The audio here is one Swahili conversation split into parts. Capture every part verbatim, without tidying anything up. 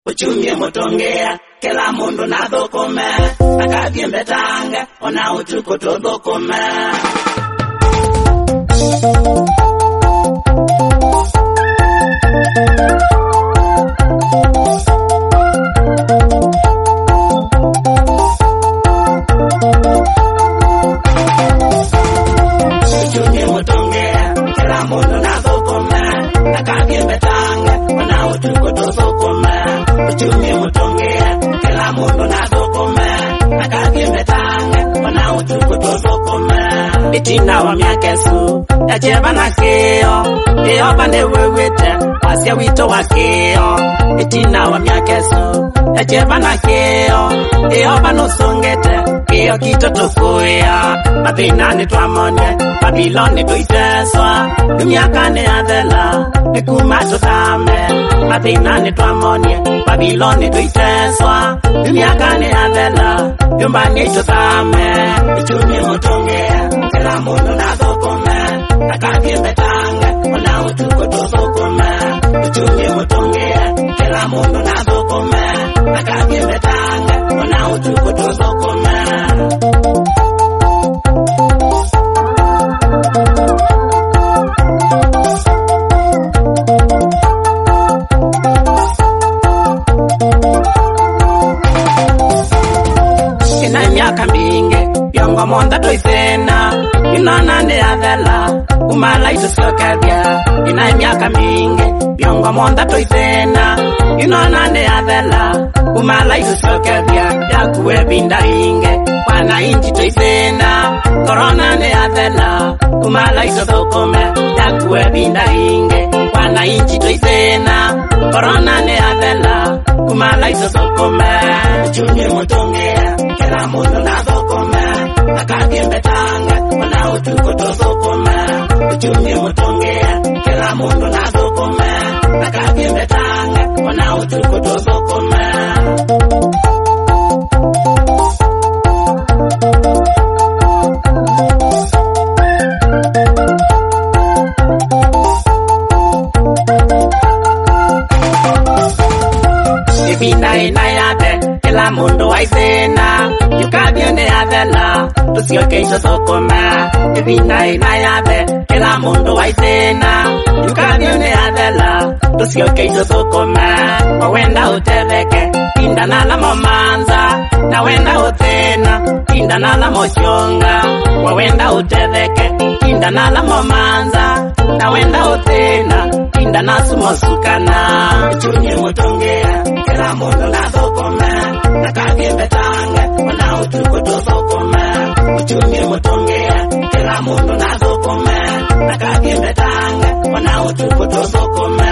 uchumi mutongea kila mundu na thukuma akathie mbetanga ona utuko tuthukuma uchumi mutongea kila mundu na thukuma akathie mbetanga ona utuko tuthukuma uchumi mutongea kila mundu na thukuma akathie mbetanga ona utuko tuthukuma itina wa miakesu yacheba na kio iyo bande wewete wasia wito wa kio itina wa miakesu yacheba na kio iyo banusungete kio kito tukuya mathina twamonye Babiloni tuiteswa dumiaka ni athela nikuma tuthame mathina twamonye Babiloni tuiteswa dumiaka ni athela nyumbani tuthame uchumi mutongea kila mundu na thukuma akathie mbetanga ona utuko tuthukuma uchumi mutongea kila mundu na thukuma akathie mbetanga ona utuko tuthukuma miaka mingi yongo monda toisena inona ne adela umala itusiokethia ina miaka mingi yongo monda toisena inona ne adela umala itusiokethia yakuwe binda inge wana inchi toisena corona ne adela umala ituthukome yakuwe binda inge wana inchi toisena corona ne adela umala ituthukome uchumi mutongea kila mundu na thukuma akathie mbetanga ona utuko tuthukuma uchumi mutongea kila mundu na thukuma akathie mbetanga ona utuko tuthukuma ibina ina yate kila mundu waisena yukabia ne athela tusioke tuthukuma ibina ina yate kila mundu waisena yukabia ne athela tusioke tuthukuma wenda utetheke pinda na la momanza na wenda utena pinda na la mochonga wenda utetheke pinda na la momanza na wenda utena pinda na sumosukana uchumi mutongea kila mundu na thukuma akathie mbetanga ona utuko tuthukuma uchumi mutongea kila mundu na thukuma akathie mbetanga ona utuko tuthukuma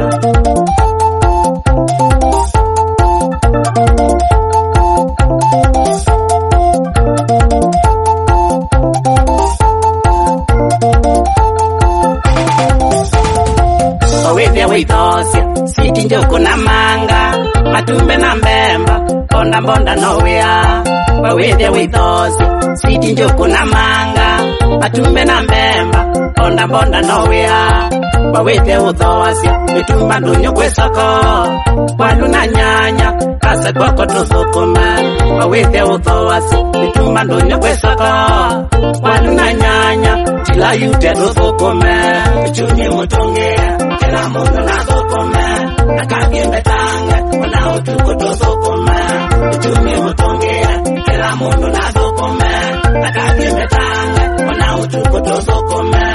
Wawethia withosia siti njoko na manga matumbe na mbemba bonda bonda nowea wawethia withosia siti njoko na manga matumbe na mbemba bonda bonda nowea wawethia uthosia mitumba ndunyo kwesoko walu na nyanya kasa kwako tuthukuma wawethia uthosia mitumba ndunyo kwesoko walu na nyanya tila yute tuthukuma uchumi mutongea kila mundu na thukuma akathie mbetanga ona utuko tuthukuma uchumi mutongea kila mundu na thukuma akathie mbetanga ona utuko tuthukuma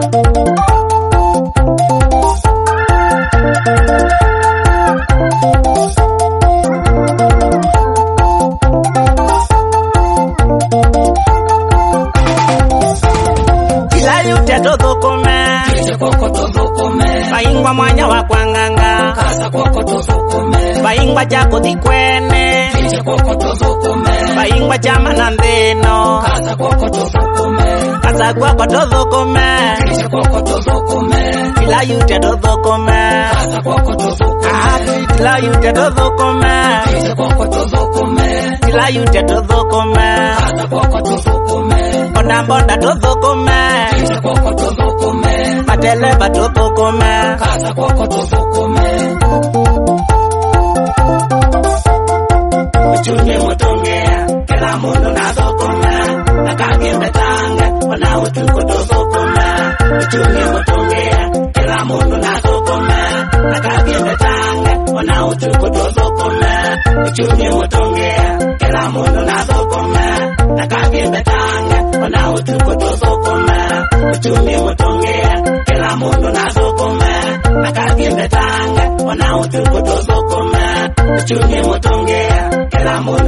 tila yute tuthukuma koko tuthukuma baingwa mwanya wa kwanganga kasa koko tuthukuma baingwa jako thikwene kije koko tuthukuma baingwa chama na ndino kasa koko tuthukuma kasa koko tuthukuma kije koko tuthukuma tila yute tuthukuma kasa koko tuthukuma tila yute tuthukuma kije koko tuthukuma tila yute tuthukuma kasa koko tuthukuma bonda bonda tuthukuma kije koko tuthukuma matele batuthukuma kasa koko tuthukuma uchumi mutongea kila mundu na thukuma na kathimbe tange ona utuku tuthukuma uchumi mutongea kila mundu na thukuma na kathimbe tange ona utuku tuthukuma uchumi mutongea kila mundu na thukuma na kathimbe tange ona utuku tuthukuma uchumi mutongea kila mundu